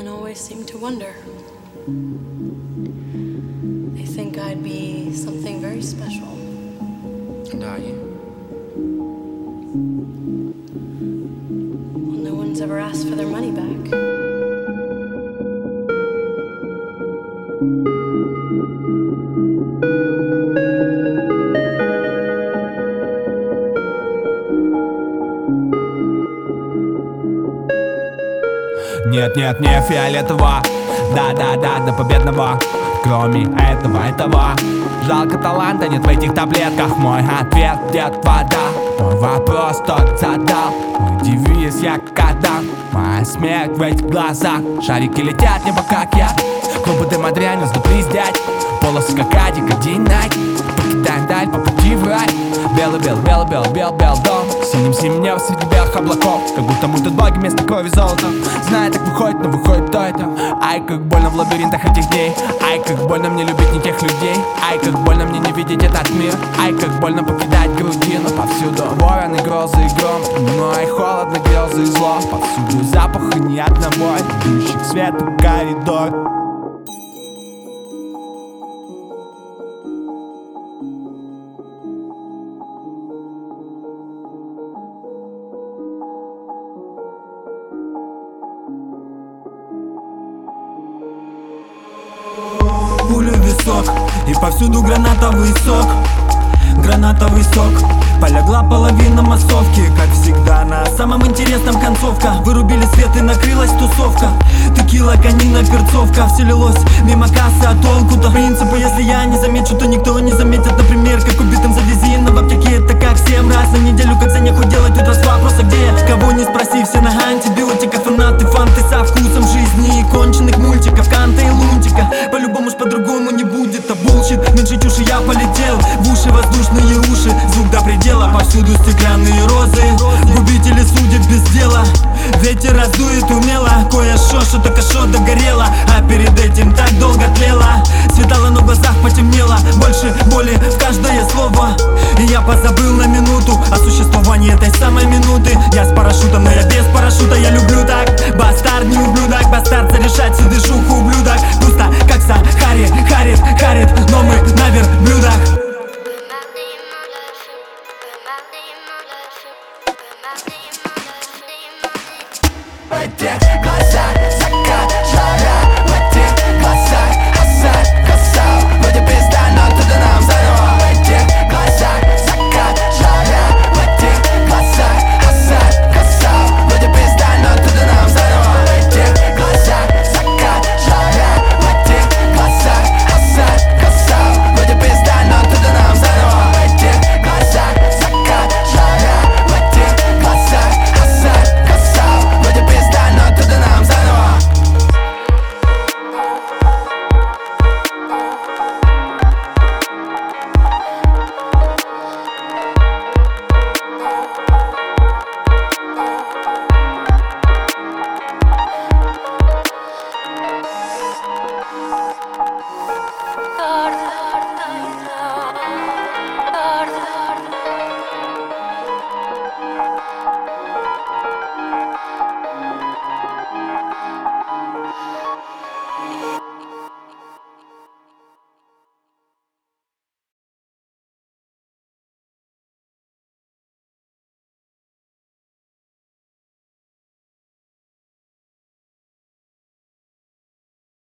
men always seem to wonder. They think I'd be something very special. And are you? Well, no one's ever asked for their money back. Нет, нет, не фиолетово. Да-да-да, до победного. Кроме этого жалко таланта нет в этих таблетках. Мой ответ — дед вода. Мой вопрос тот задал. Мой девиз я когда. Моя смерть в этих глазах. Шарики летят, небо как я. Клубы дыма дрянь, раздуплись, дядь. Полосы как Адик, день найт. Покидаем даль по пути в рай. Белый дом. Синим небо среди белых облаков. Как будто мы тут боги вместо крови золота. Знаю, так выходит, но выходит то это. Ай, как больно в лабиринтах этих дней. Ай, как больно мне любить не тех людей. Ай, как больно мне не видеть этот мир. Ай, как больно покидать грудину. Повсюду вороны, грозы и гром. Но и холодно, грезы и зло. Повсюду запаха ни одного, идущий к свету коридор. Пулю в висок, и повсюду гранатовый сок. Гранатовый сок. Полегла половина массовки. Как всегда на самом интересном концовка. Вырубили свет и накрылась тусовка. Текила, конина, перцовка. Все лилось мимо кассы, а толку-то? Принципы, если я не замечу, то никто не заметит. Например, как убитым завезено в аптеке. Это как 7 раз на неделю, как за нехуй делать. Тут раз вопрос, а где? Кого не спроси, все на антибиотиках. Фанаты, фанты со вкусом жизни и конченых мультиков. Канта и лунтика. По-любому ж по-другому не будет, а булщит. Меньше чуши, я полетел. В уши воздушные уши. Звук до предела, повсюду стеклянные розы. Губители судеб без дела. Ветер раздует умело. Кое-что, что только что догорело. А перед этим так долго тлело. Светало, но в глазах потемнело. Больше боли в каждое слово. И я позабыл на минуту о существовании этой самой минуты. Я с парашютом, но я без парашюта. Я люблю так, бастард, не ублюдок. Бастард зарешать, сидишь уху, ублюдок. Пусто, как Сахари, харит, но мы на верблюдах. В этих